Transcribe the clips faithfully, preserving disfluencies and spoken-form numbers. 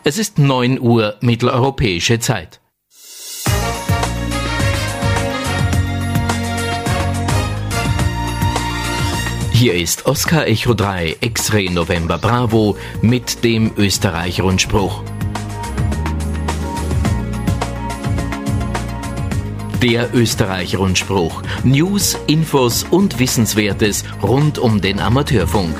Es ist neun Uhr mitteleuropäische Zeit. Hier ist Oscar Echo drei X-Ray November Bravo mit dem Österreich-Rundspruch. Der Österreich-Rundspruch. News, Infos und Wissenswertes rund um den Amateurfunk.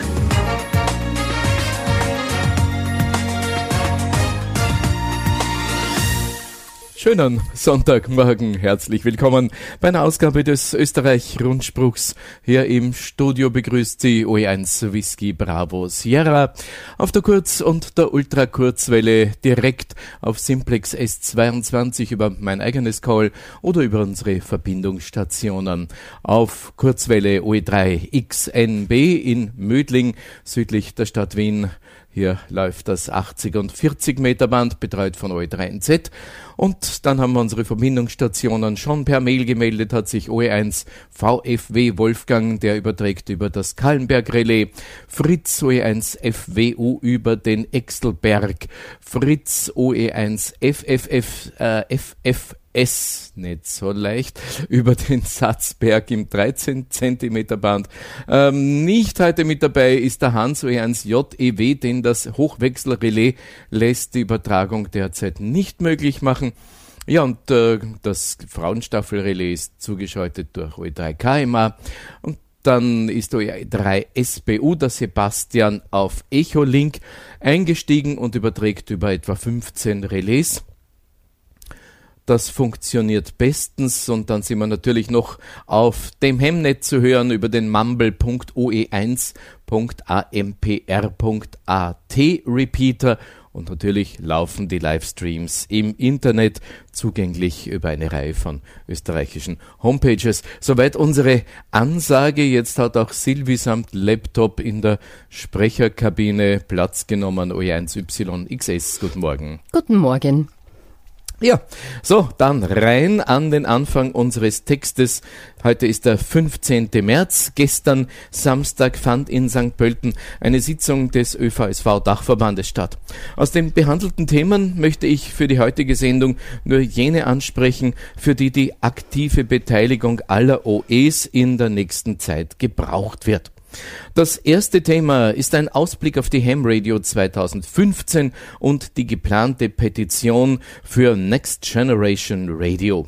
Schönen Sonntagmorgen, herzlich willkommen bei einer Ausgabe des Österreich-Rundspruchs. Hier im Studio begrüßt Sie O E eins Whisky Bravo Sierra auf der Kurz- und der Ultrakurzwelle direkt auf Simplex S zweiundzwanzig über mein eigenes Call oder über unsere Verbindungsstationen auf Kurzwelle O E drei X N B in Mödling, südlich der Stadt Wien. Hier läuft das achtzig und vierzig Meter Band, betreut von O E drei N Z. Und dann haben wir unsere Verbindungsstationen schon per Mail gemeldet, hat sich O E eins V F W Wolfgang, der überträgt über das Kallenberg Relais, Fritz O E eins F W U über den Exelberg, Fritz O E eins F F F, äh, F F S, nicht so leicht, über den Satzberg im dreizehn Zentimeter Band. Ähm, nicht heute mit dabei ist der Hans O E eins J E W, denn das Hochwechselrelais lässt die Übertragung derzeit nicht möglich machen. Ja, und äh, das Frauenstaffelrelais ist zugeschaltet durch O E drei K M A und dann ist O E drei S B U, der Sebastian, auf Echolink eingestiegen und überträgt über etwa fünfzehn Relais. Das funktioniert bestens und dann sind wir natürlich noch auf dem Hemnet zu hören über den mumble punkt o e eins punkt a m p r punkt a t Repeater und natürlich laufen die Livestreams im Internet, zugänglich über eine Reihe von österreichischen Homepages. Soweit unsere Ansage. Jetzt hat auch Silvi samt Laptop in der Sprecherkabine Platz genommen. O E eins Y X S, guten Morgen. Guten Morgen. Ja, so, dann rein an den Anfang unseres Textes. Heute ist der fünfzehnten März. Gestern Samstag fand in Sankt Pölten eine Sitzung des Ö V S V-Dachverbandes statt. Aus den behandelten Themen möchte ich für die heutige Sendung nur jene ansprechen, für die die aktive Beteiligung aller O Es in der nächsten Zeit gebraucht wird. Das erste Thema ist ein Ausblick auf die Ham Radio zweitausendfünfzehn und die geplante Petition für Next Generation Radio.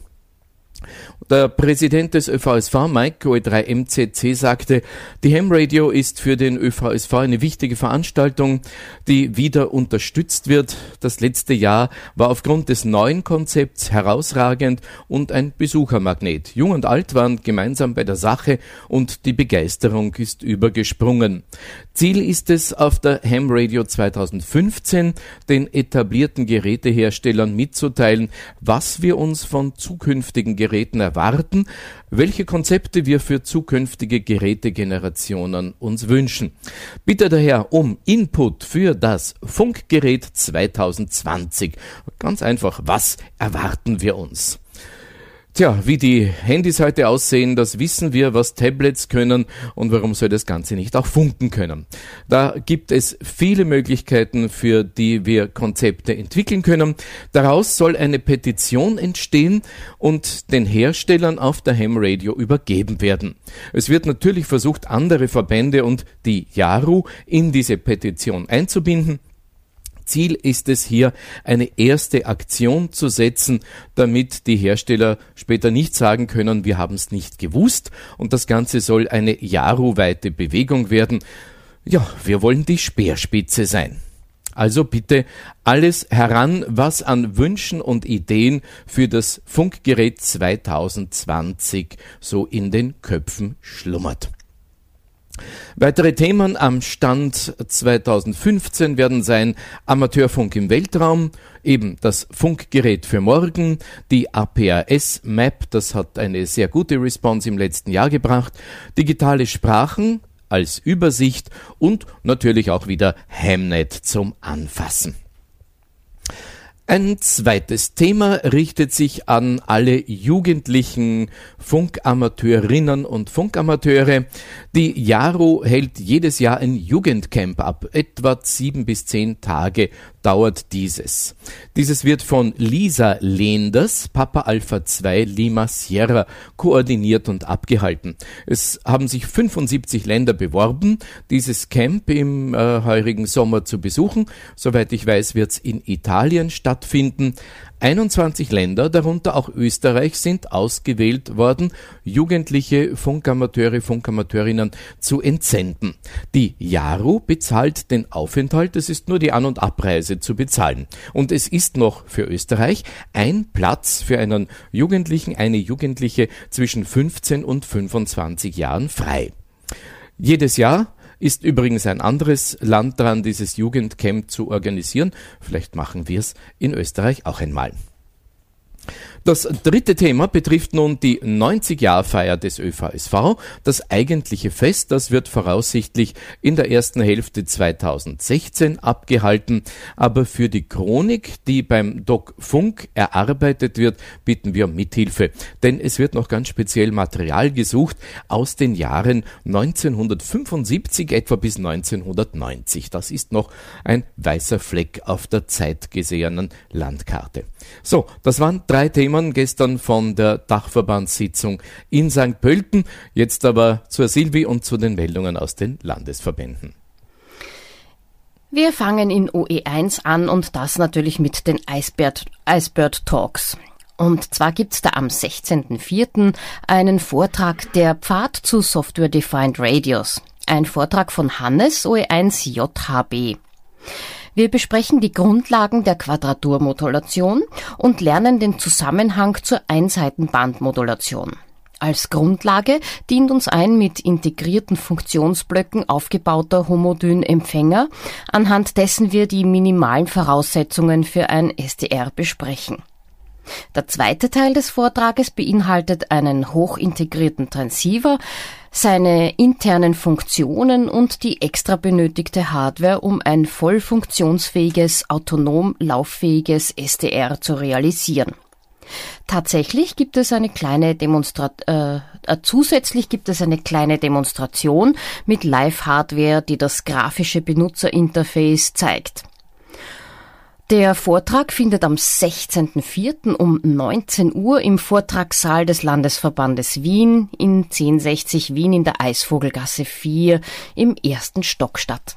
Der Präsident des Ö V S V, Mike O E drei M Z C, sagte, die Ham Radio ist für den Ö V S V eine wichtige Veranstaltung, die wieder unterstützt wird. Das letzte Jahr war aufgrund des neuen Konzepts herausragend und ein Besuchermagnet. Jung und alt waren gemeinsam bei der Sache und die Begeisterung ist übergesprungen. Ziel ist es, auf der Ham Radio zweitausendfünfzehn den etablierten Geräteherstellern mitzuteilen, was wir uns von zukünftigen Geräten erwarten, welche Konzepte wir für zukünftige Gerätegenerationen uns wünschen. Bitte daher um Input für das Funkgerät zweitausendzwanzig. Ganz einfach, was erwarten wir uns? Tja, wie die Handys heute aussehen, das wissen wir, was Tablets können und warum soll das Ganze nicht auch funken können. Da gibt es viele Möglichkeiten, für die wir Konzepte entwickeln können. Daraus soll eine Petition entstehen und den Herstellern auf der Ham Radio übergeben werden. Es wird natürlich versucht, andere Verbände und die JARU in diese Petition einzubinden. Ziel ist es hier, eine erste Aktion zu setzen, damit die Hersteller später nicht sagen können, wir haben es nicht gewusst, und das Ganze soll eine jahrweite Bewegung werden. Ja, wir wollen die Speerspitze sein. Also bitte alles heran, was an Wünschen und Ideen für das Funkgerät zweitausendzwanzig so in den Köpfen schlummert. Weitere Themen am Stand zweitausendfünfzehn werden sein Amateurfunk im Weltraum, eben das Funkgerät für morgen, die A P R S-Map, das hat eine sehr gute Response im letzten Jahr gebracht, digitale Sprachen als Übersicht und natürlich auch wieder Hamnet zum Anfassen. Ein zweites Thema richtet sich an alle jugendlichen Funkamateurinnen und Funkamateure. Die JARU hält jedes Jahr ein Jugendcamp ab, etwa sieben bis zehn Tage dauert dieses. Dieses wird von Lisa Leenders, Papa Alpha zwei Lima Sierra, koordiniert und abgehalten. Es haben sich fünfundsiebzig Länder beworben, dieses Camp im äh, heurigen Sommer zu besuchen. Soweit ich weiß, wird es in Italien stattfinden. einundzwanzig Länder, darunter auch Österreich, sind ausgewählt worden, jugendliche Funkamateure, Funkamateurinnen zu entsenden. Die Jaru bezahlt den Aufenthalt, es ist nur die An- und Abreise zu bezahlen. Und es ist noch für Österreich ein Platz für einen Jugendlichen, eine Jugendliche zwischen fünfzehn und fünfundzwanzig Jahren frei. Jedes Jahr ist übrigens ein anderes Land dran, dieses Jugendcamp zu organisieren. Vielleicht machen wir es in Österreich auch einmal. Das dritte Thema betrifft nun die neunzig-Jahr-Feier des Ö V S V. Das eigentliche Fest, das wird voraussichtlich in der ersten Hälfte zweitausendsechzehn abgehalten. Aber für die Chronik, die beim Doc Funk erarbeitet wird, bitten wir um Mithilfe. Denn es wird noch ganz speziell Material gesucht aus den Jahren neunzehnhundertfünfundsiebzig etwa bis neunzehnhundertneunzig. Das ist noch ein weißer Fleck auf der zeitgesehenen Landkarte. So, das waren drei Themen gestern von der Dachverbandssitzung in Sankt Pölten. Jetzt aber zur Silvi und zu den Meldungen aus den Landesverbänden. Wir fangen in O E eins an und das natürlich mit den Icebird, Icebird Talks. Und zwar gibt's da am sechzehnten vierten einen Vortrag der Pfad zu Software Defined Radios. Ein Vortrag von Hannes, O E eins J H B. Wir besprechen die Grundlagen der Quadraturmodulation und lernen den Zusammenhang zur Einseitenbandmodulation. Als Grundlage dient uns ein mit integrierten Funktionsblöcken aufgebauter Homodyn-Empfänger, anhand dessen wir die minimalen Voraussetzungen für ein S D R besprechen. Der zweite Teil des Vortrages beinhaltet einen hochintegrierten Transceiver, seine internen Funktionen und die extra benötigte Hardware, um ein voll funktionsfähiges, autonom lauffähiges S D R zu realisieren. Tatsächlich gibt es eine kleine Demonstra- äh, zusätzlich gibt es eine kleine Demonstration mit Live-Hardware, die das grafische Benutzerinterface zeigt. Der Vortrag findet am sechzehnten vierten um neunzehn Uhr im Vortragssaal des Landesverbandes Wien in zehn sechzig Wien in der Eisvogelgasse vier im ersten Stock statt.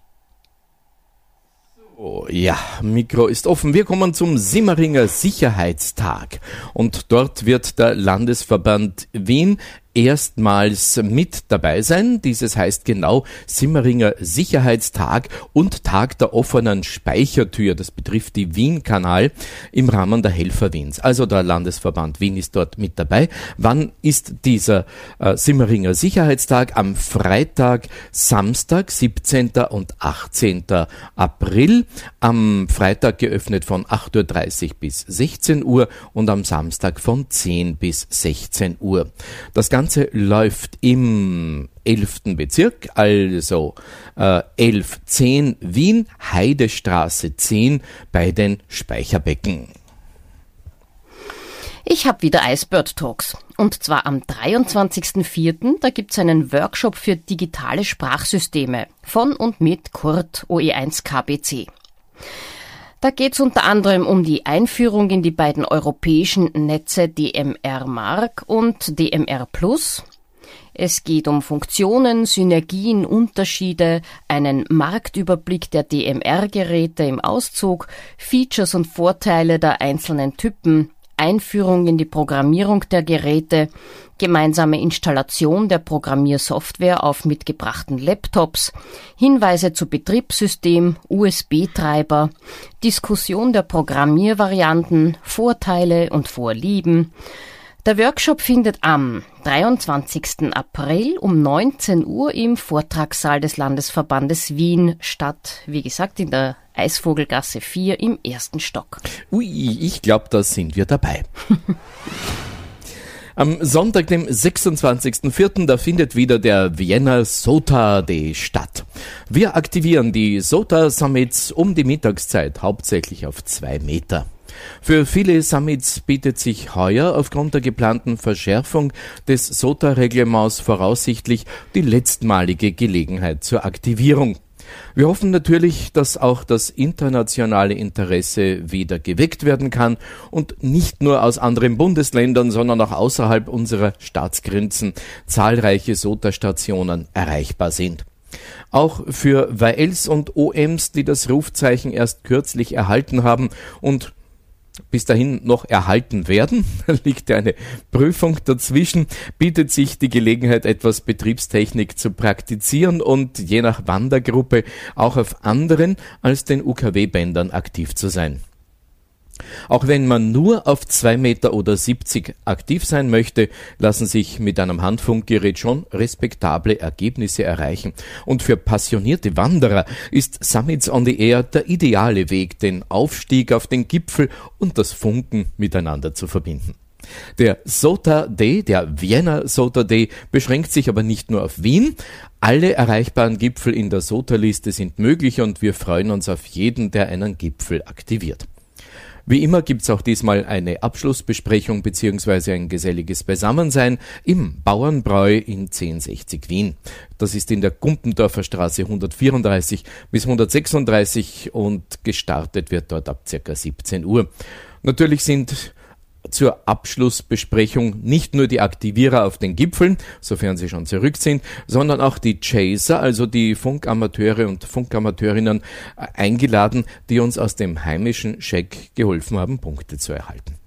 Oh, ja, Mikro ist offen. Wir kommen zum Simmeringer Sicherheitstag und dort wird der Landesverband Wien erstmals mit dabei sein. Dieses heißt genau Simmeringer Sicherheitstag und Tag der offenen Speichertür. Das betrifft die Wien-Kanal im Rahmen der Helfer Wiens. Also der Landesverband Wien ist dort mit dabei. Wann ist dieser äh, Simmeringer Sicherheitstag? Am Freitag, Samstag, siebzehnten und achtzehnten April. Am Freitag geöffnet von acht Uhr dreißig bis sechzehn Uhr und am Samstag von zehn bis sechzehn Uhr. Das Ganze Das Ganze läuft im elften Bezirk, also äh, elf zehn Wien, Heidestraße zehn bei den Speicherbecken. Ich habe wieder Icebird Talks. Und zwar am dreiundzwanzigsten vierten Da gibt's einen Workshop für digitale Sprachsysteme von und mit Kurt O E eins K B C. Da geht's unter anderem um die Einführung in die beiden europäischen Netze D M R Mark und D M R Plus. Es geht um Funktionen, Synergien, Unterschiede, einen Marktüberblick der D M R-Geräte im Auszug, Features und Vorteile der einzelnen Typen, Einführung in die Programmierung der Geräte, gemeinsame Installation der Programmiersoftware auf mitgebrachten Laptops, Hinweise zu Betriebssystem, U S B-Treiber, Diskussion der Programmiervarianten, Vorteile und Vorlieben. Der Workshop findet am dreiundzwanzigsten April um neunzehn Uhr im Vortragssaal des Landesverbandes Wien statt, wie gesagt in der Eisvogelgasse vier im ersten Stock. Ui, ich glaube, da sind wir dabei. Am Sonntag, dem sechsundzwanzigsten vierten da findet wieder der Vienna SOTA Day statt. Wir aktivieren die SOTA Summits um die Mittagszeit, hauptsächlich auf zwei Meter. Für viele Summits bietet sich heuer aufgrund der geplanten Verschärfung des SOTA-Reglements voraussichtlich die letztmalige Gelegenheit zur Aktivierung. Wir hoffen natürlich, dass auch das internationale Interesse wieder geweckt werden kann und nicht nur aus anderen Bundesländern, sondern auch außerhalb unserer Staatsgrenzen zahlreiche SOTA-Stationen erreichbar sind. Auch für W Ls und O Ms, die das Rufzeichen erst kürzlich erhalten haben und bis dahin noch erhalten werden, liegt ja eine Prüfung dazwischen, bietet sich die Gelegenheit, etwas Betriebstechnik zu praktizieren und je nach Wandergruppe auch auf anderen als den U K W-Bändern aktiv zu sein. Auch wenn man nur auf zwei Meter oder siebzig aktiv sein möchte, lassen sich mit einem Handfunkgerät schon respektable Ergebnisse erreichen. Und für passionierte Wanderer ist Summits on the Air der ideale Weg, den Aufstieg auf den Gipfel und das Funken miteinander zu verbinden. Der SOTA Day, der Vienna SOTA Day, beschränkt sich aber nicht nur auf Wien. Alle erreichbaren Gipfel in der SOTA-Liste sind möglich und wir freuen uns auf jeden, der einen Gipfel aktiviert. Wie immer gibt's auch diesmal eine Abschlussbesprechung bzw. ein geselliges Beisammensein im Bauernbräu in zehn sechzig Wien. Das ist in der Gumpendorfer Straße hundertvierunddreißig bis hundertsechsunddreißig und gestartet wird dort ab circa siebzehn Uhr. Natürlich sind zur Abschlussbesprechung nicht nur die Aktivierer auf den Gipfeln, sofern sie schon zurück sind, sondern auch die Chaser, also die Funkamateure und Funkamateurinnen, eingeladen, die uns aus dem heimischen Scheck geholfen haben, Punkte zu erhalten.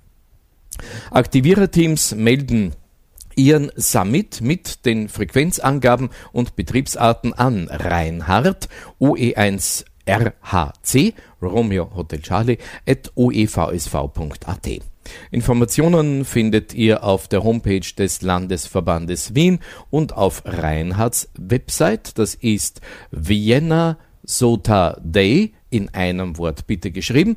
Aktiviererteams melden ihren Summit mit den Frequenzangaben und Betriebsarten an Reinhard, O E eins R H C, Romeo Hotel Charlie, at o e v s v punkt a t. Informationen findet ihr auf der Homepage des Landesverbandes Wien und auf Reinhards Website. Das ist Vienna SOTA Day in einem Wort bitte geschrieben,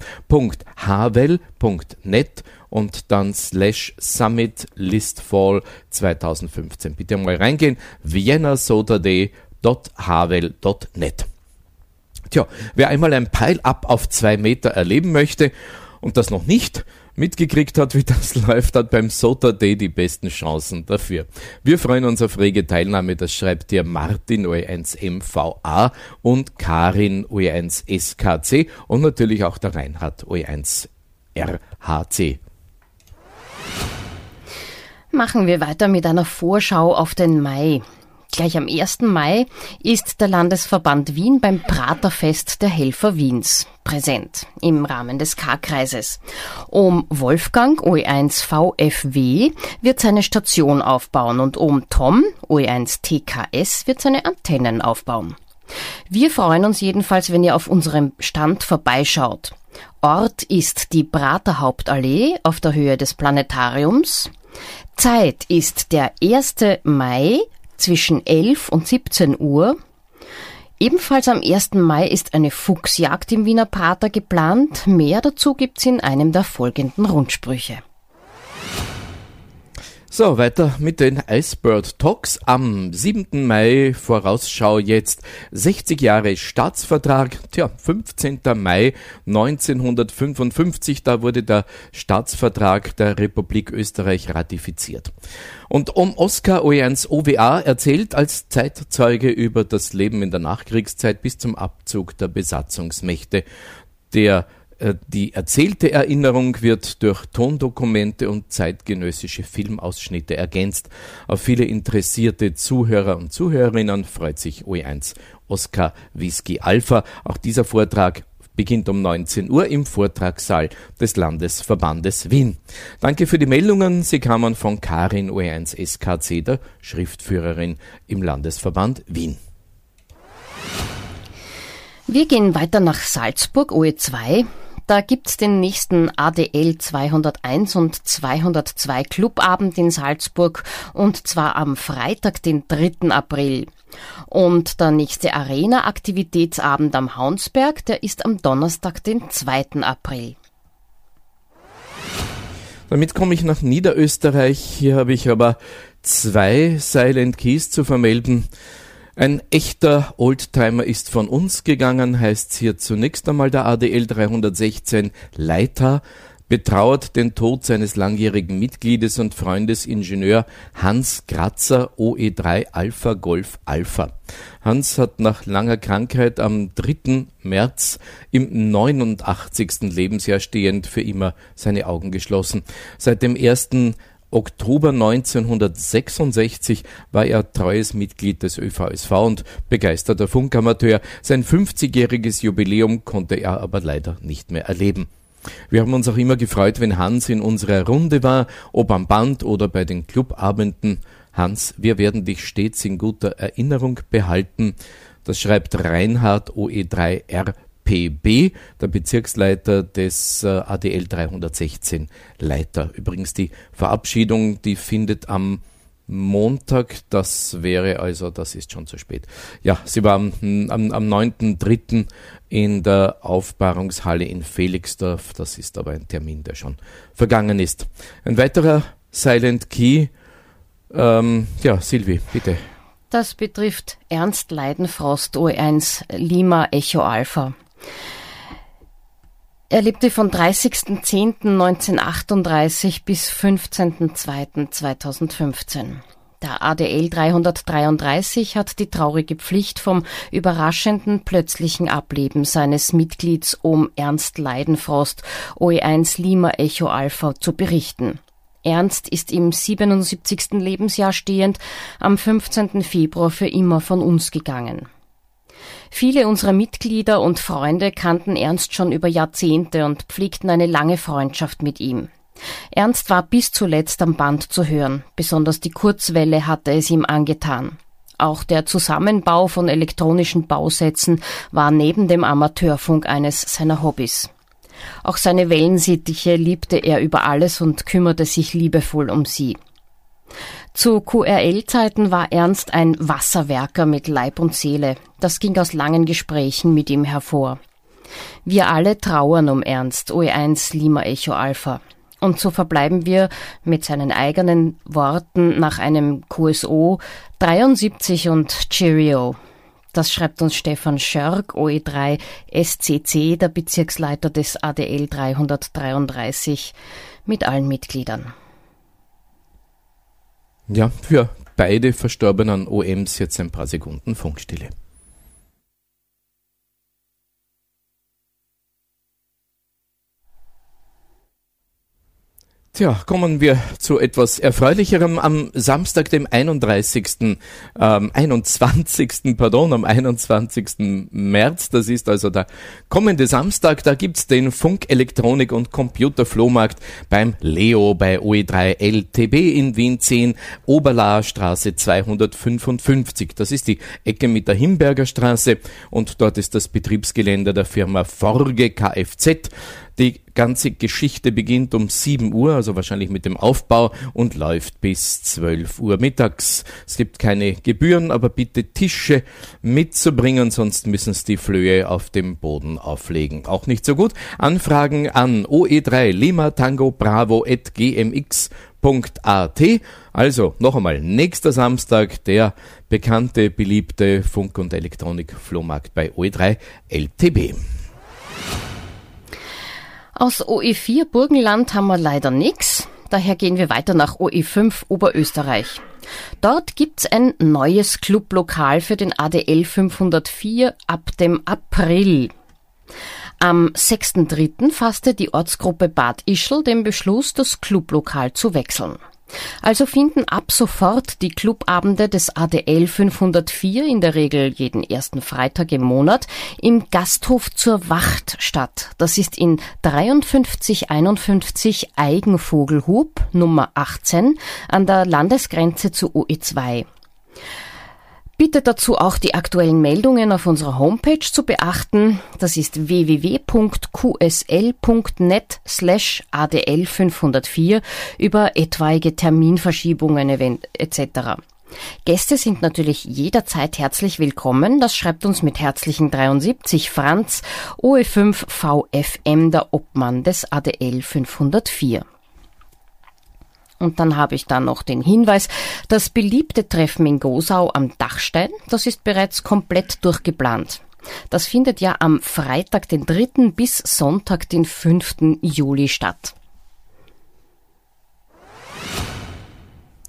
.havel punkt net und dann slash Summit Listfall zweitausendfünfzehn. Bitte mal reingehen, vienna sota day punkt havel punkt net. Tja, wer einmal ein Pile-Up auf zwei Meter erleben möchte und das noch nicht mitgekriegt hat, wie das läuft, hat beim SOTA Day die besten Chancen dafür. Wir freuen uns auf rege Teilnahme, das schreibt dir Martin O E eins M V A und Karin O E eins S K C und natürlich auch der Reinhard O E eins R H C. Machen wir weiter mit einer Vorschau auf den Mai. Gleich am ersten Mai ist der Landesverband Wien beim Praterfest der Helfer Wiens präsent im Rahmen des K-Kreises. Um Wolfgang O E eins V F W wird seine Station aufbauen und um Tom O E eins T K S wird seine Antennen aufbauen. Wir freuen uns jedenfalls, wenn ihr auf unserem Stand vorbeischaut. Ort ist die Praterhauptallee auf der Höhe des Planetariums. Zeit ist der erste Mai zwischen elf und siebzehn Uhr. Ebenfalls am ersten Mai ist eine Fuchsjagd im Wiener Prater geplant. Mehr dazu gibt's in einem der folgenden Rundsprüche. So, weiter mit den Icebird Talks. Am siebten Mai, Vorausschau jetzt, sechzig Jahre Staatsvertrag. Tja, fünfzehnten Mai neunzehnhundertfünfundfünfzig, da wurde der Staatsvertrag der Republik Österreich ratifiziert. Und um Oskar O E eins O W A erzählt als Zeitzeuge über das Leben in der Nachkriegszeit bis zum Abzug der Besatzungsmächte. Der Die erzählte Erinnerung wird durch Tondokumente und zeitgenössische Filmausschnitte ergänzt. Auf viele interessierte Zuhörer und Zuhörerinnen freut sich O E eins Oscar Whisky Alpha. Auch dieser Vortrag beginnt um neunzehn Uhr im Vortragssaal des Landesverbandes Wien. Danke für die Meldungen. Sie kamen von Karin O E eins S K C, der Schriftführerin im Landesverband Wien. Wir gehen weiter nach Salzburg, O E zwei. Da gibt's den nächsten A D L zweihunderteins und zweihundertzwei Clubabend in Salzburg und zwar am Freitag, den dritten April. Und der nächste Arena-Aktivitätsabend am Haunsberg, der ist am Donnerstag, den zweiten April. Damit komme ich nach Niederösterreich. Hier habe ich aber zwei Silent Keys zu vermelden. Ein echter Oldtimer ist von uns gegangen, heißt hier zunächst einmal der A D L dreihundertsechzehn Leiter betrauert den Tod seines langjährigen Mitgliedes und Freundes Ingenieur Hans Kratzer, O E drei Alpha Golf Alpha. Hans hat nach langer Krankheit am dritten März im neunundachtzigsten Lebensjahr stehend für immer seine Augen geschlossen. Seit dem ersten Oktober neunzehnhundertsechsundsechzig war er treues Mitglied des Ö V S V und begeisterter Funkamateur. Sein fünfzigjähriges Jubiläum konnte er aber leider nicht mehr erleben. Wir haben uns auch immer gefreut, wenn Hans in unserer Runde war, ob am Band oder bei den Clubabenden. Hans, wir werden dich stets in guter Erinnerung behalten. Das schreibt Reinhard O E drei R P B, der Bezirksleiter des äh, A D L dreihundertsechzehn Leiter. Übrigens die Verabschiedung, die findet am Montag, das wäre also, das ist schon zu spät. Ja, sie war am, am, am neunten dritten in der Aufbahrungshalle in Felixdorf. Das ist aber ein Termin, der schon vergangen ist. Ein weiterer Silent Key. Ähm, ja, Silvi, bitte. Das betrifft Ernst Leidenfrost, O E eins Lima Echo Alpha. Er lebte von dreißigsten zehnten neunzehnhundertachtunddreißig bis fünfzehnten zweiten zweitausendfünfzehn. Der A D L dreihundertdreiunddreißig hat die traurige Pflicht vom überraschenden, plötzlichen Ableben seines Mitglieds Ohm Ernst Leidenfrost, O E eins Lima Echo Alpha, zu berichten. Ernst ist im siebenundsiebzigsten Lebensjahr stehend am fünfzehnten Februar für immer von uns gegangen. Viele unserer Mitglieder und Freunde kannten Ernst schon über Jahrzehnte und pflegten eine lange Freundschaft mit ihm. Ernst war bis zuletzt am Band zu hören, besonders die Kurzwelle hatte es ihm angetan. Auch der Zusammenbau von elektronischen Bausätzen war neben dem Amateurfunk eines seiner Hobbys. Auch seine Wellensittiche liebte er über alles und kümmerte sich liebevoll um sie. Zu Q R L-Zeiten war Ernst ein Wasserwerker mit Leib und Seele. Das ging aus langen Gesprächen mit ihm hervor. Wir alle trauern um Ernst, O E eins Lima Echo Alpha. Und so verbleiben wir mit seinen eigenen Worten nach einem Q S O dreiundsiebzig und Cheerio. Das schreibt uns Stefan Schörg, O E drei S C C, der Bezirksleiter des A D L dreihundertdreiunddreißig, mit allen Mitgliedern. Ja, für beide verstorbenen O Ms jetzt ein paar Sekunden Funkstille. Tja, kommen wir zu etwas Erfreulicherem. Am Samstag, dem einunddreißigsten Ähm, einundzwanzigsten Pardon, am einundzwanzigsten März, das ist also der kommende Samstag, da gibt's den Funk-, Elektronik- und Computerflohmarkt beim Leo bei O E drei L T B in Wien zehn, Oberlaer Straße zweihundertfünfundfünfzig. Das ist die Ecke mit der Himberger Straße und dort ist das Betriebsgelände der Firma Forge Kfz. Die ganze Geschichte beginnt um sieben Uhr, also wahrscheinlich mit dem Aufbau, und läuft bis zwölf Uhr mittags. Es gibt keine Gebühren, aber bitte Tische mitzubringen, sonst müssen Sie die Flöhe auf dem Boden auflegen. Auch nicht so gut. Anfragen an O E drei Lima Tango Bravo at g m x punkt a t. Also noch einmal, nächster Samstag der bekannte, beliebte Funk- und Elektronik-Flohmarkt bei O E drei L T B. Aus O E vier Burgenland haben wir leider nichts, daher gehen wir weiter nach O E fünf Oberösterreich. Dort gibt's ein neues Clublokal für den A D L fünfhundertvier ab dem April. Am sechsten dritten fasste die Ortsgruppe Bad Ischl den Beschluss, das Clublokal zu wechseln. Also finden ab sofort die Clubabende des A D L fünfhundertvier, in der Regel jeden ersten Freitag im Monat, im Gasthof zur Wacht statt. Das ist in dreiundfünfzig einundfünfzig Eigenvogelhub Nummer achtzehn an der Landesgrenze zu O E zwei. Bitte dazu auch die aktuellen Meldungen auf unserer Homepage zu beachten. Das ist w w w punkt q s l punkt net slash a d l fünfhundertvier über etwaige Terminverschiebungen et cetera. Gäste sind natürlich jederzeit herzlich willkommen. Das schreibt uns mit herzlichen dreiundsiebzig Franz, O E fünf V F M, der Obmann des A D L fünfhundertvier. Und dann habe ich dann noch den Hinweis, das beliebte Treffen in Gosau am Dachstein, das ist bereits komplett durchgeplant. Das findet ja am Freitag, den dritten bis Sonntag, den fünften Juli statt.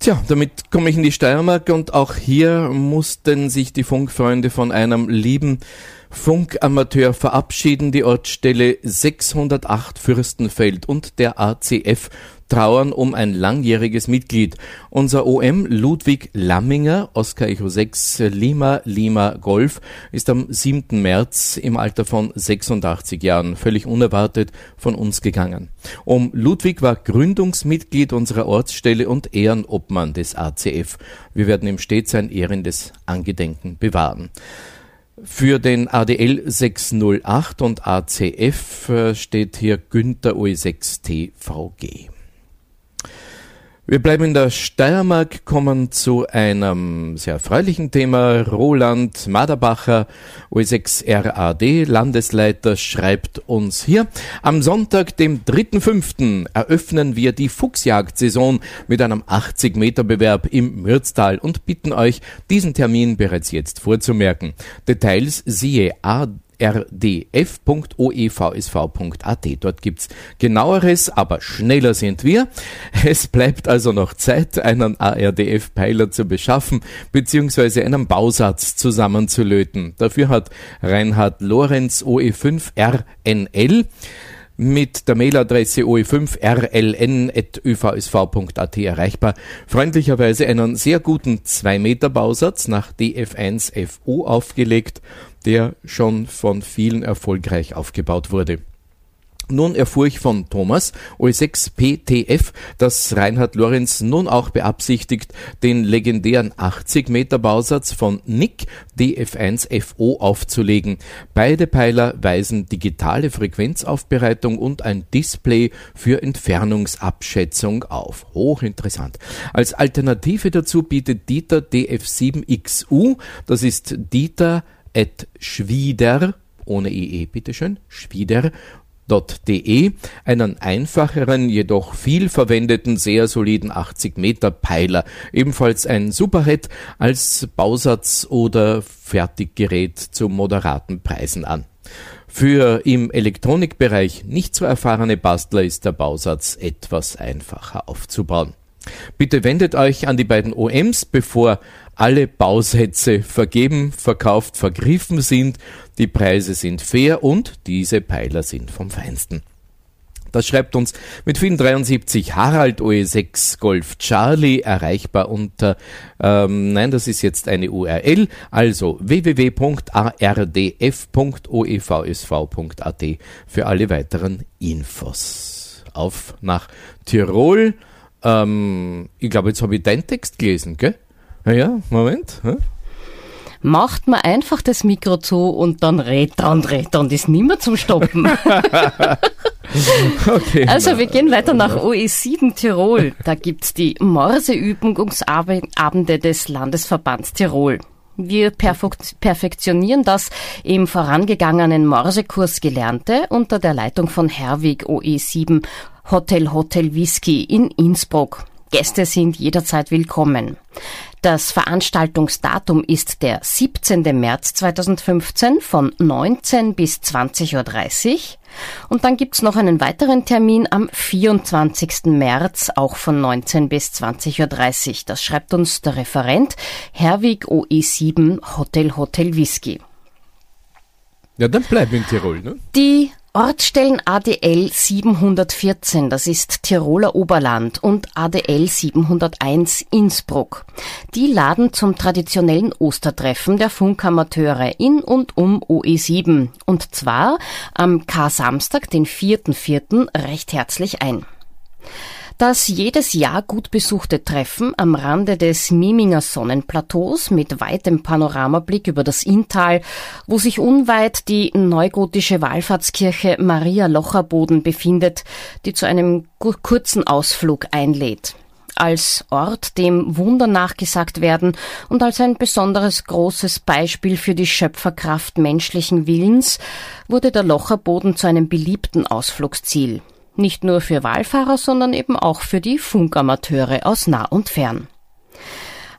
Tja, damit komme ich in die Steiermark und auch hier mussten sich die Funkfreunde von einem lieben Funkamateur verabschieden. Die Ortsstelle sechshundertacht Fürstenfeld und der A C F trauern um ein langjähriges Mitglied. Unser O M Ludwig Lamminger, Oscar Echo sechs Lima Lima Golf, ist am siebten März im Alter von sechsundachtzig Jahren völlig unerwartet von uns gegangen. Um Ludwig war Gründungsmitglied unserer Ortsstelle und Ehrenobmann des A C F. Wir werden ihm stets sein ehrendes Angedenken bewahren. Für den A D L sechshundertacht und A C F steht hier Günther O E sechs T V G. Wir bleiben in der Steiermark, kommen zu einem sehr erfreulichen Thema. Roland Maderbacher, O E sechs R A D, Landesleiter, schreibt uns hier: Am Sonntag, dem dritten fünften eröffnen wir die Fuchsjagdsaison mit einem achtzig Meter Bewerb im Mürztal und bitten euch, diesen Termin bereits jetzt vorzumerken. Details siehe A r d f punkt o e v s v punkt a t. Dort gibt's Genaueres, aber schneller sind wir. Es bleibt also noch Zeit, einen A R D F-Peiler zu beschaffen, beziehungsweise einen Bausatz zusammenzulöten. Dafür hat Reinhard Lorenz O E fünf R N L mit der Mailadresse o e fünf r l n at ö v s v punkt a t erreichbar, freundlicherweise einen sehr guten zwei Meter Bausatz nach D F eins F O aufgelegt, der schon von vielen erfolgreich aufgebaut wurde. Nun erfuhr ich von Thomas, O E sechs P T F, dass Reinhard Lorenz nun auch beabsichtigt, den legendären achtzig Meter Bausatz von N I C D F eins F O aufzulegen. Beide Peiler weisen digitale Frequenzaufbereitung und ein Display für Entfernungsabschätzung auf. Hochinteressant. Als Alternative dazu bietet Dieter D F sieben X U, das ist Dieter at Schwieder, ohne E E, bitteschön, Schwieder, .de, einen einfacheren, jedoch viel verwendeten, sehr soliden achtzig Meter Peiler, ebenfalls ein Superhead als Bausatz oder Fertiggerät zu moderaten Preisen an. Für im Elektronikbereich nicht so erfahrene Bastler ist der Bausatz etwas einfacher aufzubauen. Bitte wendet euch an die beiden O Ms, bevor alle Bausätze vergeben, verkauft, vergriffen sind. Die Preise sind fair und diese Peiler sind vom Feinsten. Das schreibt uns mit vielen dreiundsiebzig Harald O E sechs Golf Charlie, erreichbar unter, ähm, nein, das ist jetzt eine U R L, also w w w punkt a r d f punkt o e v s v punkt a t für alle weiteren Infos. Auf nach Tirol. Ähm, ich glaube, jetzt habe ich deinen Text gelesen, gell? Na ja, Moment. Hm? Macht man einfach das Mikro zu und dann redet er und redet er und ist nimmer zum Stoppen. Okay, also na. wir gehen weiter nach O E sieben Tirol. Da gibt's die Morseübungsabende des Landesverbands Tirol. Wir perfektionieren das im vorangegangenen Morsekurs Gelernte unter der Leitung von Herwig O E sieben Hotel Hotel Whisky in Innsbruck. Gäste sind jederzeit willkommen. Das Veranstaltungsdatum ist der siebzehnten März zweitausendfünfzehn von neunzehn bis zwanzig Uhr dreißig. Und dann gibt's noch einen weiteren Termin am vierundzwanzigsten März, auch von neunzehn bis zwanzig Uhr dreißig. Das schreibt uns der Referent Herwig O E sieben Hotel Hotel Whisky. Ja, dann bleiben wir in Tirol, ne? Die Ortsstellen A D L siebenhundertvierzehn, das ist Tiroler Oberland, und A D L siebenhunderteins Innsbruck. Die laden zum traditionellen Ostertreffen der Funkamateure in und um O E sieben, und zwar am Kar-Samstag, den vierten vierten recht herzlich ein. Das jedes Jahr gut besuchte Treffen am Rande des Miminger Sonnenplateaus mit weitem Panoramablick über das Inntal, wo sich unweit die neugotische Wallfahrtskirche Maria Locherboden befindet, die zu einem kurzen Ausflug einlädt. Als Ort, dem Wunder nachgesagt werden und als ein besonderes großes Beispiel für die Schöpferkraft menschlichen Willens, wurde der Locherboden zu einem beliebten Ausflugsziel. Nicht nur für Wallfahrer, sondern eben auch für die Funkamateure aus nah und fern.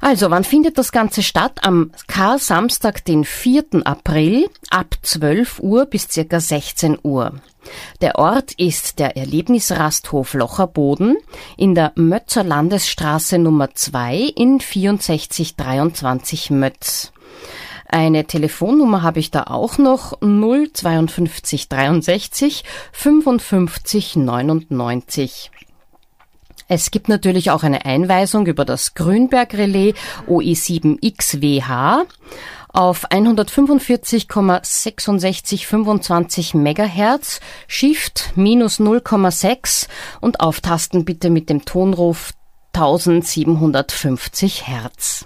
Also, wann findet das Ganze statt? Am Kar-Samstag, den vierten April, ab zwölf Uhr bis circa sechzehn Uhr. Der Ort ist der Erlebnisrasthof Locherboden in der Mötzer Landesstraße Nummer zwei in vierundsechzig dreiundzwanzig Mötz. Eine Telefonnummer habe ich da auch noch, null fünf zwei dreiundsechzig fünfundfünfzig neunundneunzig. Es gibt natürlich auch eine Einweisung über das Grünberg-Relais O E sieben X W H auf hundertfünfundvierzig Komma sechsundsechzig fünfundzwanzig Megahertz, Shift minus null Komma sechs und auftasten bitte mit dem Tonruf eintausendsiebenhundertfünfzig Hertz.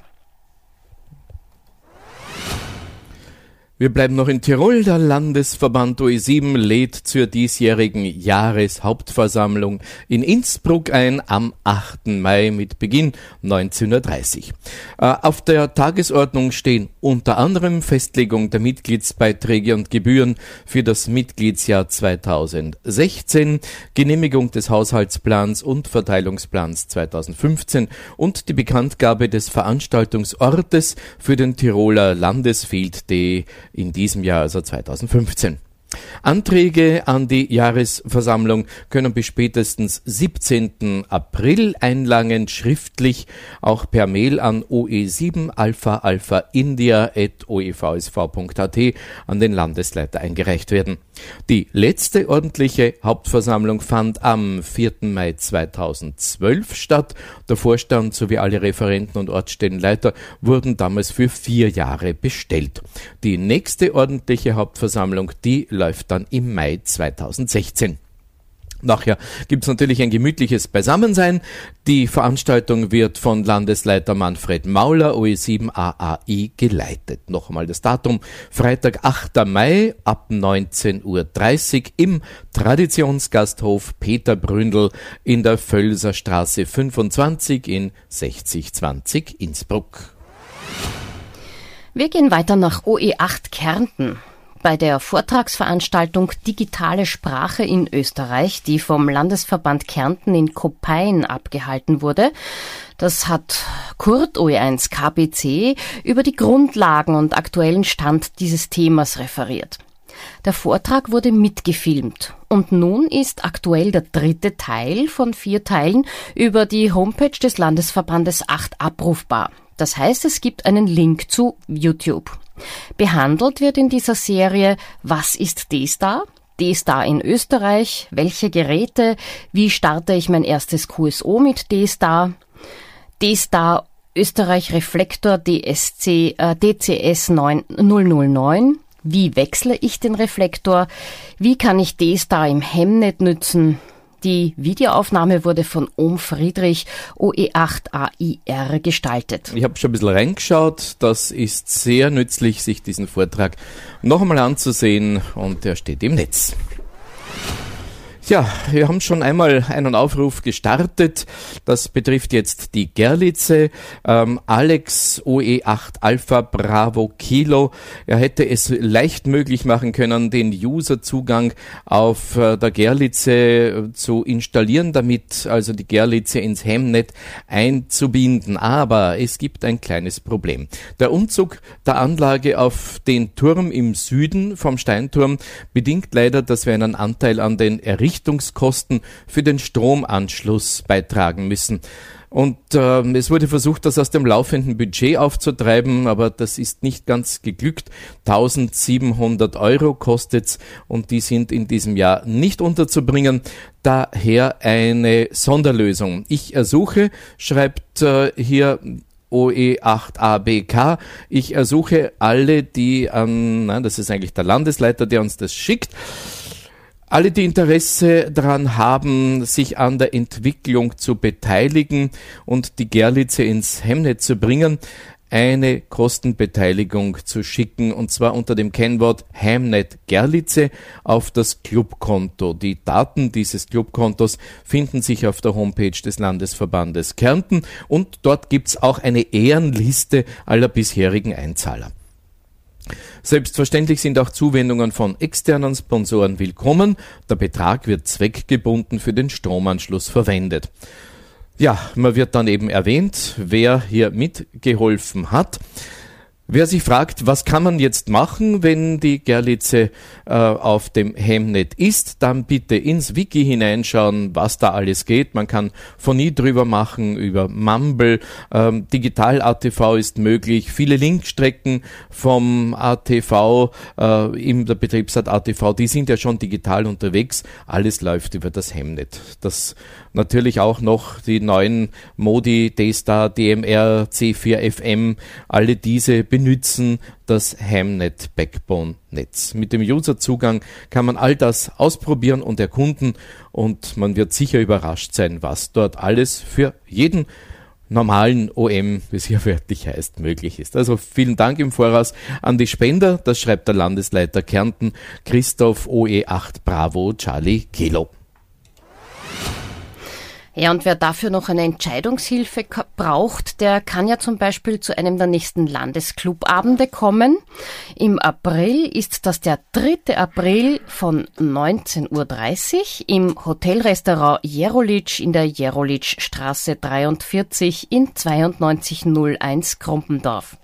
Wir bleiben noch in Tirol. Der Landesverband O E sieben lädt zur diesjährigen Jahreshauptversammlung in Innsbruck ein am achten Mai mit Beginn neunzehn Uhr dreißig. Äh, auf der Tagesordnung stehen unter anderem Festlegung der Mitgliedsbeiträge und Gebühren für das Mitgliedsjahr zweitausendsechzehn, Genehmigung des Haushaltsplans und Verteilungsplans zweitausendfünfzehn und die Bekanntgabe des Veranstaltungsortes für den Tiroler Landesfield Day in diesem Jahr, also zweitausendfünfzehn. Anträge an die Jahresversammlung können bis spätestens siebzehnten April einlangen, schriftlich, auch per Mail an o e sieben alpha alpha india at o e v s v punkt a t an den Landesleiter eingereicht werden. Die letzte ordentliche Hauptversammlung fand am vierten Mai zweitausendzwölf statt. Der Vorstand sowie alle Referenten und Ortsstellenleiter wurden damals für vier Jahre bestellt. Die nächste ordentliche Hauptversammlung, die läuft dann im Mai zweitausendsechzehn. Nachher gibt es natürlich ein gemütliches Beisammensein. Die Veranstaltung wird von Landesleiter Manfred Mauler, O E sieben A A I, geleitet. Noch einmal das Datum, Freitag, achten Mai ab neunzehn Uhr dreißig im Traditionsgasthof Peter Bründel in der Völser Straße fünfundzwanzig in sechzig zwanzig Innsbruck. Wir gehen weiter nach O E acht Kärnten. Bei der Vortragsveranstaltung Digitale Sprache in Österreich, die vom Landesverband Kärnten in Kopein abgehalten wurde, das hat Kurt O E eins K B C über die Grundlagen und aktuellen Stand dieses Themas referiert. Der Vortrag wurde mitgefilmt und nun ist aktuell der dritte Teil von vier Teilen über die Homepage des Landesverbandes acht abrufbar. Das heißt, es gibt einen Link zu YouTube. Behandelt wird in dieser Serie, was ist D-Star? D-Star in Österreich, welche Geräte, wie starte ich mein erstes Q S O mit D-Star? D-Star Österreich Reflektor D S C, äh, D C S null null neun. Wie wechsle ich den Reflektor? Wie kann ich D-Star im Hemnet nützen? Die Videoaufnahme wurde von Ohm Friedrich, O E acht A I R, gestaltet. Ich habe schon ein bisschen reingeschaut. Das ist sehr nützlich, sich diesen Vortrag noch einmal anzusehen, und er steht im Netz. Ja, wir haben schon einmal einen Aufruf gestartet. Das betrifft jetzt die Gerlitze. Ähm, Alex O E acht Alpha Bravo Kilo. Er hätte es leicht möglich machen können, den Userzugang auf äh, der Gerlitze äh, zu installieren, damit also die Gerlitze ins Hemnet einzubinden. Aber es gibt ein kleines Problem. Der Umzug der Anlage auf den Turm im Süden vom Steinturm bedingt leider, dass wir einen Anteil an den Errichtungskosten für den Stromanschluss beitragen müssen. Und äh, es wurde versucht, das aus dem laufenden Budget aufzutreiben, aber das ist nicht ganz geglückt. eintausendsiebenhundert Euro kostet's, und die sind in diesem Jahr nicht unterzubringen. Daher eine Sonderlösung. Ich ersuche, schreibt äh, hier O E acht A B K, ich ersuche alle, die an, nein, das ist eigentlich der Landesleiter, der uns das schickt, alle, die Interesse daran haben, sich an der Entwicklung zu beteiligen und die Gerlitze ins Hemnet zu bringen, eine Kostenbeteiligung zu schicken, und zwar unter dem Kennwort Hemnet Gerlitze auf das Clubkonto. Die Daten dieses Clubkontos finden sich auf der Homepage des Landesverbandes Kärnten, und dort gibt's auch eine Ehrenliste aller bisherigen Einzahler. Selbstverständlich sind auch Zuwendungen von externen Sponsoren willkommen. Der Betrag wird zweckgebunden für den Stromanschluss verwendet. Ja, man wird dann eben erwähnt, wer hier mitgeholfen hat. Wer sich fragt, was kann man jetzt machen, wenn die Gerlitze äh, auf dem Hemnet ist, dann bitte ins Wiki hineinschauen, was da alles geht. Man kann Phonie drüber machen, über Mumble, ähm, Digital-A T V ist möglich, viele Linkstrecken vom A T V, äh, in der Betriebsart A T V, die sind ja schon digital unterwegs. Alles läuft über das Hemnet. Das natürlich auch noch die neuen Modi, D-Star, D M R, C vier F M, alle diese benützen das Hemnet Backbone Netz. Mit dem Userzugang kann man all das ausprobieren und erkunden und man wird sicher überrascht sein, was dort alles für jeden normalen O M, wie es hier wörtlich heißt, möglich ist. Also vielen Dank im Voraus an die Spender, das schreibt der Landesleiter Kärnten, Christoph O E acht Bravo Charlie Kilo. Ja, und wer dafür noch eine Entscheidungshilfe braucht, der kann ja zum Beispiel zu einem der nächsten Landesclubabende kommen. Im April ist das der dritte April von neunzehn Uhr dreißig im Hotelrestaurant Jerolitsch in der Jerolitschstraße dreiundvierzig in zweiundneunzig null eins Krompendorf.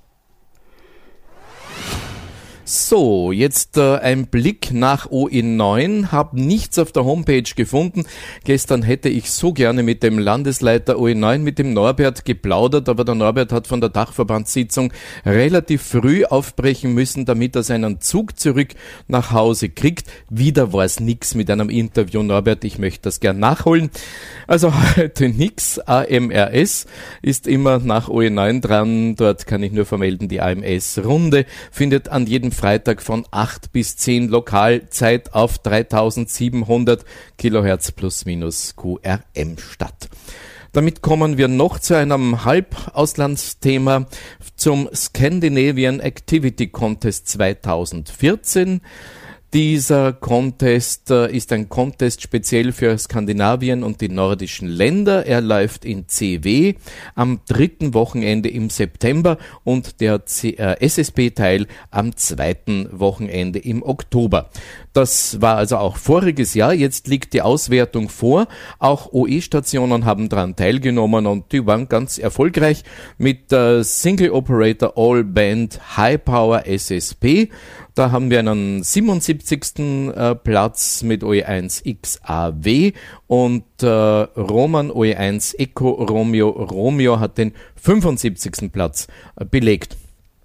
So, jetzt äh, ein Blick nach O E neun, habe nichts auf der Homepage gefunden. Gestern hätte ich so gerne mit dem Landesleiter O E neun, mit dem Norbert, geplaudert, aber der Norbert hat von der Dachverbandssitzung relativ früh aufbrechen müssen, damit er seinen Zug zurück nach Hause kriegt. Wieder war es nix mit einem Interview, Norbert, ich möchte das gern nachholen. Also heute nix, A M R S ist immer nach O E neun dran, dort kann ich nur vermelden, die A M S-Runde findet an jedem Freitag von acht bis zehn Lokalzeit auf dreitausendsiebenhundert Kilohertz plus minus Q R M statt. Damit kommen wir noch zu einem Halbauslandsthema, zum Scandinavian Activity Contest zweitausendvierzehn. Dieser Contest äh, ist ein Contest speziell für Skandinavien und die nordischen Länder. Er läuft in C W am dritten Wochenende im September und der C- äh, S S B-Teil am zweiten Wochenende im Oktober. Das war also auch voriges Jahr. Jetzt liegt die Auswertung vor. Auch O E-Stationen haben daran teilgenommen und die waren ganz erfolgreich mit der Single Operator All Band High Power S S P. Da haben wir einen siebenundsiebzigsten Äh, Platz mit O E eins X A W und äh, Roman O E eins Echo Romeo Romeo hat den fünfundsiebzigsten Platz äh, belegt.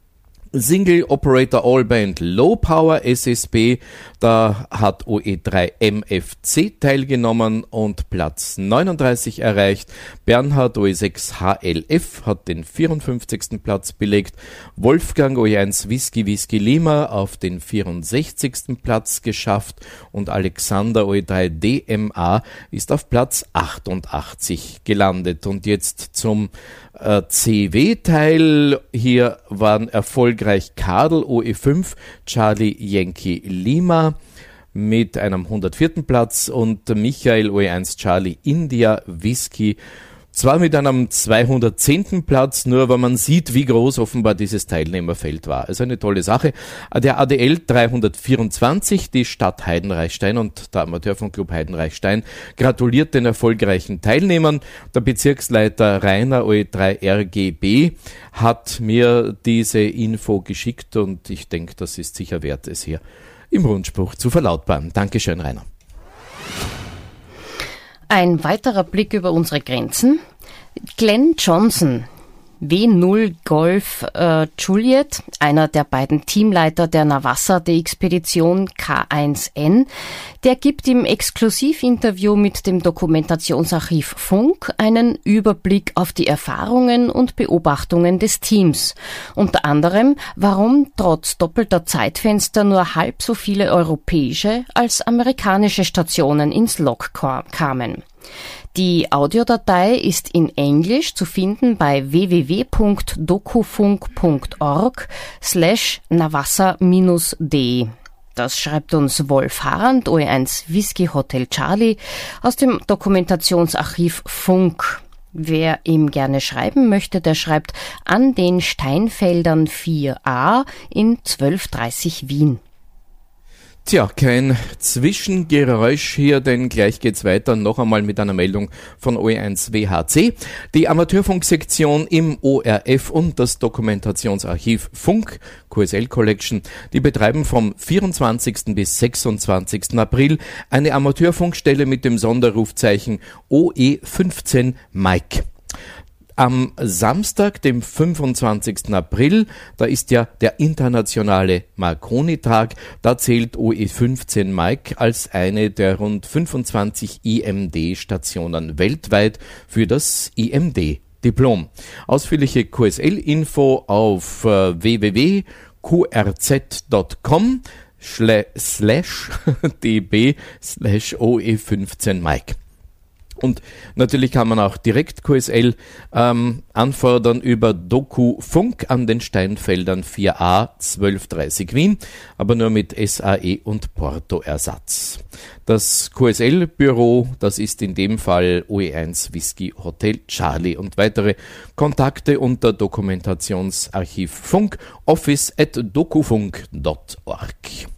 Single Operator All Band Low Power S S B, da hat O E drei M F C teilgenommen und Platz neununddreißig erreicht. Bernhard O E sechs H L F hat den vierundfünfzigsten Platz belegt. Wolfgang O E eins Whisky Whisky Lima auf den vierundsechzigsten Platz geschafft und Alexander O E drei D M A ist auf Platz achtundachtzig gelandet. Und jetzt zum äh, C W-Teil. Hier waren erfolgreich Kadel O E fünf Charlie Yankee Lima mit einem hundertvierten Platz und Michael O E eins Charlie India Whisky zwar mit einem zweihundertzehnten Platz, nur weil man sieht, wie groß offenbar dieses Teilnehmerfeld war. Also eine tolle Sache. Der A D L dreihundertvierundzwanzig, die Stadt Heidenreichstein und der Amateurfunkclub Heidenreichstein gratuliert den erfolgreichen Teilnehmern. Der Bezirksleiter Rainer O E drei R G B hat mir diese Info geschickt und ich denke, das ist sicher wert, es hier im Rundspruch zu verlautbaren. Dankeschön, Rainer. Ein weiterer Blick über unsere Grenzen. Glenn Johnson, W null Golf äh, Juliet, einer der beiden Teamleiter der Navassa-Expedition K eins N, der gibt im Exklusivinterview mit dem Dokumentationsarchiv Funk einen Überblick auf die Erfahrungen und Beobachtungen des Teams. Unter anderem, warum trotz doppelter Zeitfenster nur halb so viele europäische als amerikanische Stationen ins Log kamen. Die Audiodatei ist in Englisch zu finden bei w w w punkt dokufunk punkt org slash navassa minus d. Das schreibt uns Wolf Harand, O E eins Whisky Hotel Charlie, aus dem Dokumentationsarchiv Funk. Wer ihm gerne schreiben möchte, der schreibt an den Steinfeldern vier a in zwölf dreißig Wien. Tja, kein Zwischengeräusch hier, denn gleich geht's weiter. Noch einmal mit einer Meldung von O E eins W H C. Die Amateurfunksektion im O R F und das Dokumentationsarchiv Funk, Q S L Collection, die betreiben vom vierundzwanzigsten bis sechsundzwanzigsten April eine Amateurfunkstelle mit dem Sonderrufzeichen O E fünfzehn Mike. Am Samstag, dem fünfundzwanzigsten April, da ist ja der internationale Marconi-Tag, da zählt O E fünfzehn Mike als eine der rund fünfundzwanzig I M D-Stationen weltweit für das I M D-Diplom. Ausführliche Q S L-Info auf äh, w w w punkt q r z punkt com slash db slash O E fünfzehn Mike. Und natürlich kann man auch direkt Q S L ähm, anfordern über Doku-Funk an den Steinfeldern vier a zwölf dreißig Wien, aber nur mit S A E und Porto-Ersatz. Das Q S L-Büro, das ist in dem Fall O E eins Whisky Hotel Charlie, und weitere Kontakte unter Dokumentationsarchiv Funk, office at dokufunk punkt org.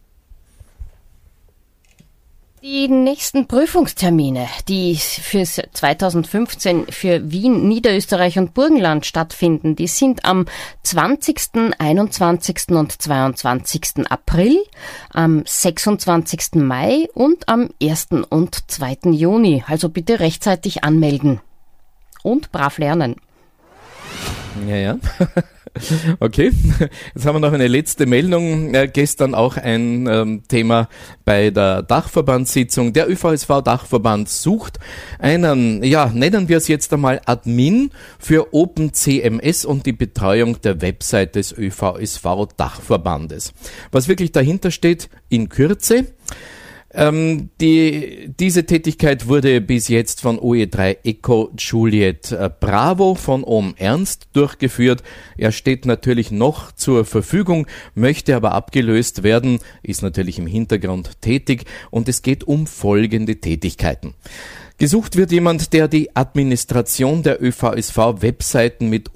Die nächsten Prüfungstermine, die für zweitausendfünfzehn für Wien, Niederösterreich und Burgenland stattfinden, die sind am zwanzigsten, einundzwanzigsten und zweiundzwanzigsten April, am sechsundzwanzigsten Mai und am ersten und zweiten Juni. Also bitte rechtzeitig anmelden und brav lernen. Ja, ja. Okay, jetzt haben wir noch eine letzte Meldung. Äh, gestern auch ein ähm, Thema bei der Dachverbandssitzung. Der Ö V S V-Dachverband sucht einen, ja, nennen wir es jetzt einmal Admin für OpenCMS und die Betreuung der Website des Ö V S V-Dachverbandes. Was wirklich dahinter steht, in Kürze. Ähm, die, diese Tätigkeit wurde bis jetzt von O E drei Echo Juliet äh, Bravo von Ohm Ernst durchgeführt. Er steht natürlich noch zur Verfügung, möchte aber abgelöst werden, ist natürlich im Hintergrund tätig, und es geht um folgende Tätigkeiten. Gesucht wird jemand, der die Administration der Ö V S V-Webseiten mit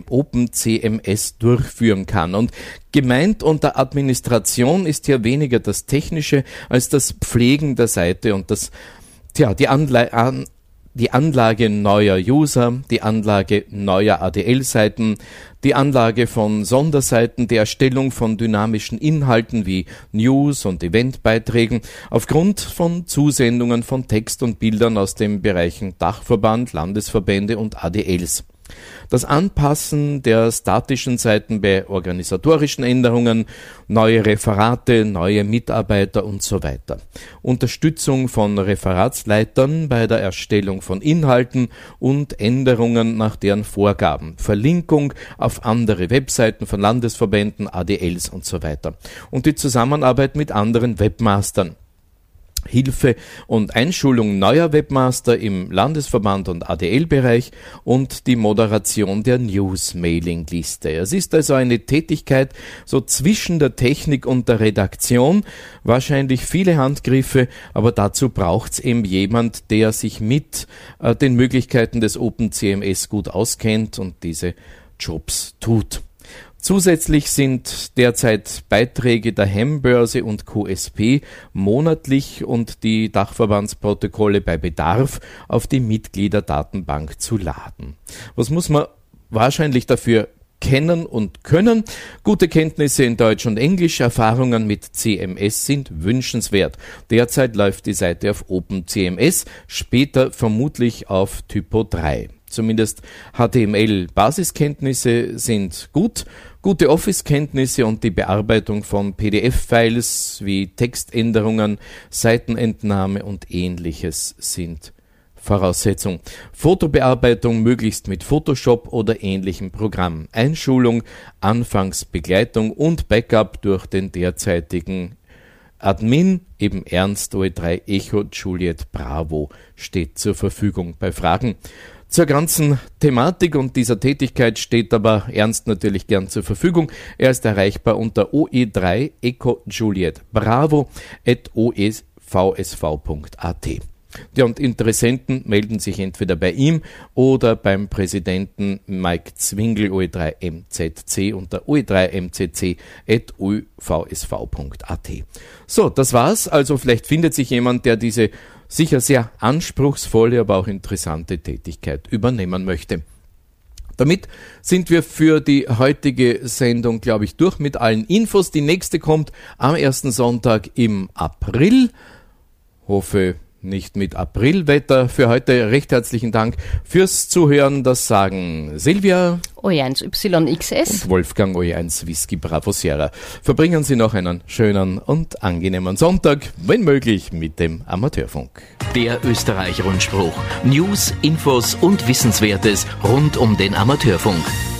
OpenCMS durchführen kann. Und gemeint unter Administration ist hier weniger das Technische als das Pflegen der Seite und das, tja, die Anle- an, die Anlage neuer User, die Anlage neuer A D L-Seiten, die Anlage von Sonderseiten, die Erstellung von dynamischen Inhalten wie News- und Eventbeiträgen aufgrund von Zusendungen von Text und Bildern aus den Bereichen Dachverband, Landesverbände und A D Ls. Das Anpassen der statischen Seiten bei organisatorischen Änderungen, neue Referate, neue Mitarbeiter und so weiter. Unterstützung von Referatsleitern bei der Erstellung von Inhalten und Änderungen nach deren Vorgaben. Verlinkung auf andere Webseiten von Landesverbänden, A D Ls und so weiter. Und die Zusammenarbeit mit anderen Webmastern. Hilfe und Einschulung neuer Webmaster im Landesverband und A D L-Bereich und die Moderation der News-Mailing-Liste. Es ist also eine Tätigkeit so zwischen der Technik und der Redaktion, wahrscheinlich viele Handgriffe, aber dazu braucht's eben jemand, der sich mit äh, den Möglichkeiten des OpenCMS gut auskennt und diese Jobs tut. Zusätzlich sind derzeit Beiträge der Hembörse und Q S P monatlich und die Dachverbandsprotokolle bei Bedarf auf die Mitgliederdatenbank zu laden. Was muss man wahrscheinlich dafür kennen und können? Gute Kenntnisse in Deutsch und Englisch, Erfahrungen mit C M S sind wünschenswert. Derzeit läuft die Seite auf OpenCMS, später vermutlich auf Typo drei. Zumindest H T M L-Basiskenntnisse sind gut. Gute Office-Kenntnisse und die Bearbeitung von P D F-Files wie Textänderungen, Seitenentnahme und Ähnliches sind Voraussetzung. Fotobearbeitung möglichst mit Photoshop oder ähnlichem Programm. Einschulung, Anfangsbegleitung und Backup durch den derzeitigen Admin, eben Ernst O E drei Echo Juliet Bravo, steht zur Verfügung. Bei Fragen zur ganzen Thematik und dieser Tätigkeit steht aber Ernst natürlich gern zur Verfügung. Er ist erreichbar unter O E drei Echo Juliet Bravo at o e v s v punkt a t. Ja, und Interessenten melden sich entweder bei ihm oder beim Präsidenten Mike Zwingl, O E drei M Z C, unter o e drei m z c at u v s v punkt a t. So, das war's. Also vielleicht findet sich jemand, der diese sicher sehr anspruchsvolle, aber auch interessante Tätigkeit übernehmen möchte. Damit sind wir für die heutige Sendung, glaube ich, durch mit allen Infos. Die nächste kommt am ersten Sonntag im April. Hoffe, nicht mit Aprilwetter. Für heute recht herzlichen Dank fürs Zuhören. Das sagen Silvia, O E eins Y X S und Wolfgang, O E eins Whisky Bravo Sierra. Verbringen Sie noch einen schönen und angenehmen Sonntag, wenn möglich mit dem Amateurfunk. Der Österreich-Rundspruch. News, Infos und Wissenswertes rund um den Amateurfunk.